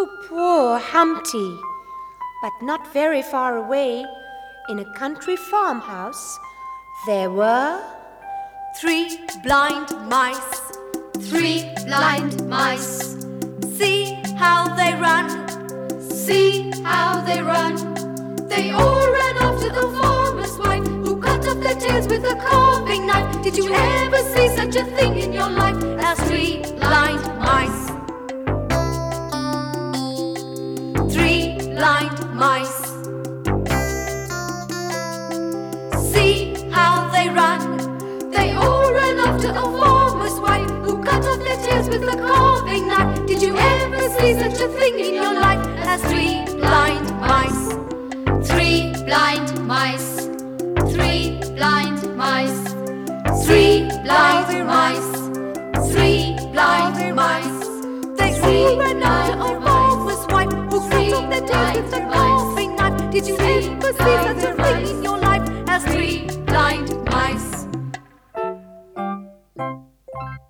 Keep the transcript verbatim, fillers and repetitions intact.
Oh, poor Humpty! But not very far away, in a country farmhouse, there were three blind mice. Three blind mice. See how they run. See how they run. They all ran after the farmer's wife, who cut off their tails with a carving knife. Did you ever see such a thing in your life as three blind mice? Three blind mice. See how they run. They all ran after a farmer's wife, who cut off their tails with a carving knife. Did you ever see such a thing in your life as three blind mice? Three blind mice. Three blind mice. Three blind mice. Three blind mice. They all ran after a farmer's wife, who cut off their tails with a carving knife. Did you ever see such a thing in your life as three blind mice?